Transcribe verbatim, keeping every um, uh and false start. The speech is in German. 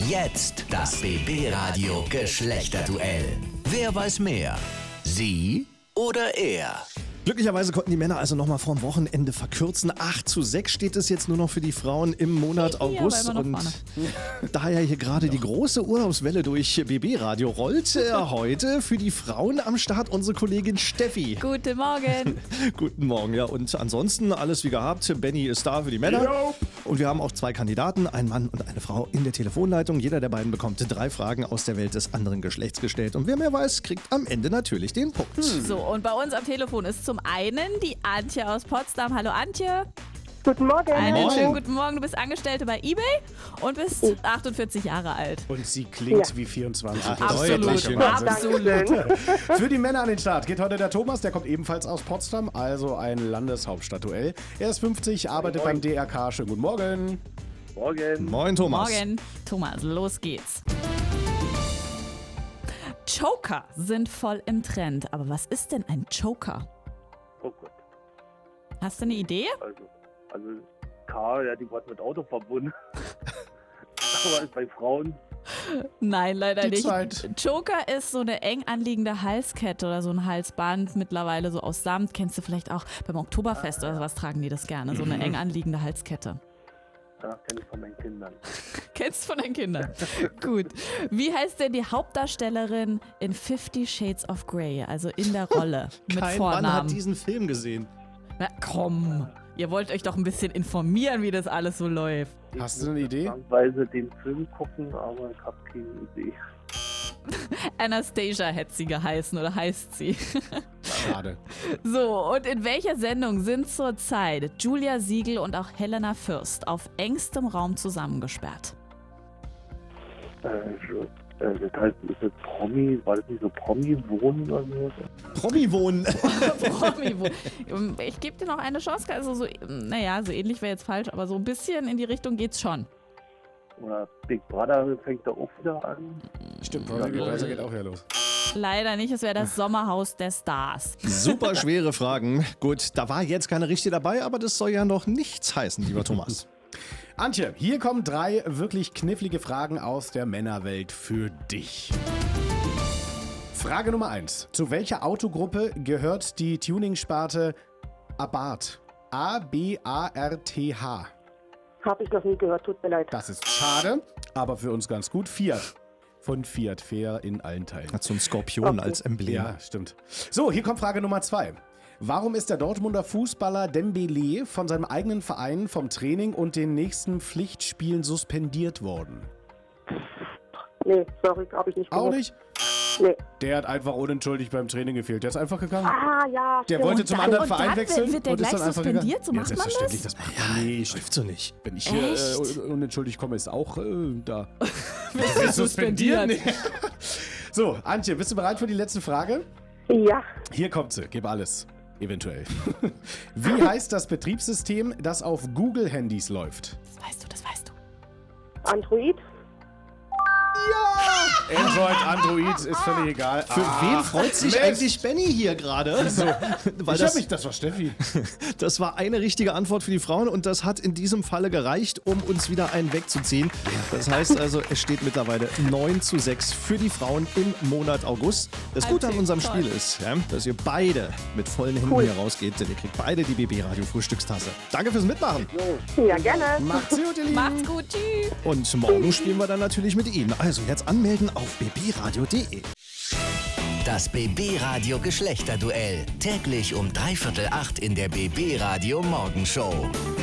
Jetzt das B B-Radio Geschlechterduell. Wer weiß mehr? Sie oder er? Glücklicherweise konnten die Männer also nochmal vor dem Wochenende verkürzen. acht zu sechs steht es jetzt nur noch für die Frauen im Monat August. Ja, und da ja hier gerade die große Urlaubswelle durch B B-Radio rollt, äh, heute für die Frauen am Start unsere Kollegin Steffi. Guten Morgen. Guten Morgen, ja. Und ansonsten alles wie gehabt. Benny ist da für die Männer. Jo. Und wir haben auch zwei Kandidaten, ein Mann und eine Frau in der Telefonleitung. Jeder der beiden bekommt drei Fragen aus der Welt des anderen Geschlechts gestellt. Und wer mehr weiß, kriegt am Ende natürlich den Punkt. So, und bei uns am Telefon ist zum einen die Antje aus Potsdam. Hallo Antje. Guten Morgen. Einen Morgen. schönen guten Morgen. Du bist Angestellte bei eBay und bist achtundvierzig Jahre alt. Und sie klingt Ja. wie vierundzwanzig. Ach, Das ist Absolut. deutlich Ja, Wahnsinn. danke schön. Für die Männer an den Start geht heute der Thomas, der kommt ebenfalls aus Potsdam, also ein Landeshauptstadtduell. Er ist fünfzig, arbeitet beim D R K. Schönen guten Morgen. Morgen. Moin, Thomas. Morgen. Thomas, los geht's. Choker sind voll im Trend. Aber was ist denn ein Choker? Oh Gott. Hast du eine Idee? Also, also K, ja, die wird mit Auto verbunden. Aber ist bei Frauen. Nein, leider Die nicht. Zeit. Choker ist so eine eng anliegende Halskette oder so ein Halsband, mittlerweile so aus Samt. Kennst du vielleicht auch beim Oktoberfest oder sowas, tragen die das gerne. So eine eng anliegende Halskette. Ja, kenne ich von meinen Kindern. Kennst du von deinen Kindern? Gut. Wie heißt denn die Hauptdarstellerin in Fifty Shades of Grey, also in der Rolle mit Kein Vornamen? Mann hat diesen Film gesehen. Na komm, ihr wollt euch doch ein bisschen informieren, wie das alles so läuft. Hast du eine Idee? Zwangsweise den Film gucken, aber ich habe keine Idee. Anastasia hätte sie geheißen oder heißt sie. Schade. So, und in welcher Sendung sind zurzeit Julia Siegel und auch Helena Fürst auf engstem Raum zusammengesperrt? Äh, so, äh, das heißt, ist das Promi, war das nicht so Promi-Wohnen oder so? Promi wohnen. Promi, wo- ich gebe dir noch eine Chance. Also so, naja, so ähnlich wäre jetzt falsch, aber so ein bisschen in die Richtung geht's schon. Oder Big Brother fängt da auch wieder an. Stimmt, Big Brother geht auch wieder los. Leider nicht, es wäre das Sommerhaus der Stars. Super schwere Fragen. Gut, da war jetzt keine richtige dabei, aber das soll ja noch nichts heißen, lieber Thomas. Antje, hier kommen drei wirklich knifflige Fragen aus der Männerwelt für dich. Frage Nummer eins. Zu welcher Autogruppe gehört die Tuning-Sparte Abarth? A B A R T H. Habe ich noch nie gehört, tut mir leid. Das ist schade, aber für uns ganz gut. Fiat. Von Fiat, fair in allen Teilen. Hat so ein Skorpion Okay. als Emblem. Ja, stimmt. So, hier kommt Frage Nummer zwei. Warum ist der Dortmunder Fußballer Dembélé von seinem eigenen Verein vom Training und den nächsten Pflichtspielen suspendiert worden? Nee, sorry, habe ich nicht Auch gehört. nicht? Nee. Der hat einfach unentschuldigt beim Training gefehlt. Der ist einfach gegangen. Ah, ja, Der stimmt. wollte zum dann- anderen und Verein dann wechseln wird der und ist gleich dann einfach suspendiert? gegangen. So macht ja, man das? selbstverständlich, das macht man nicht. Läuft so nicht. Wenn ich hier Echt? äh, unentschuldigt komme, ist auch äh, da. Wirst du suspendiert? So, Antje, bist du bereit für die letzte Frage? Ja, Hier kommt sie, gib alles. Eventuell. Wie heißt das Betriebssystem, das auf Google-Handys läuft? Das weißt du, das weißt du. Android. Android, Android, ist völlig egal. Für wen freut sich Mist. eigentlich Benny hier gerade? So, weil Ich das, hab mich, das war Steffi. das war eine richtige Antwort für die Frauen und das hat in diesem Falle gereicht, um uns wieder einen wegzuziehen. Das heißt also, es steht mittlerweile neun zu sechs für die Frauen im Monat August. Das Gute an unserem Toll. Spiel ist, ja, dass ihr beide mit vollen Händen Cool. hier rausgeht, denn ihr kriegt beide die B B-Radio Frühstückstasse. Danke fürs Mitmachen. Ja, gerne. Macht's gut, ihr Lieben. Macht's gut, tschüss. Und morgen spielen wir dann natürlich mit Ihnen. Also jetzt anmelden auf b b radio punkt d e. Das B B-Radio Geschlechterduell. Täglich um dreiviertel acht in der B B-Radio Morgenshow.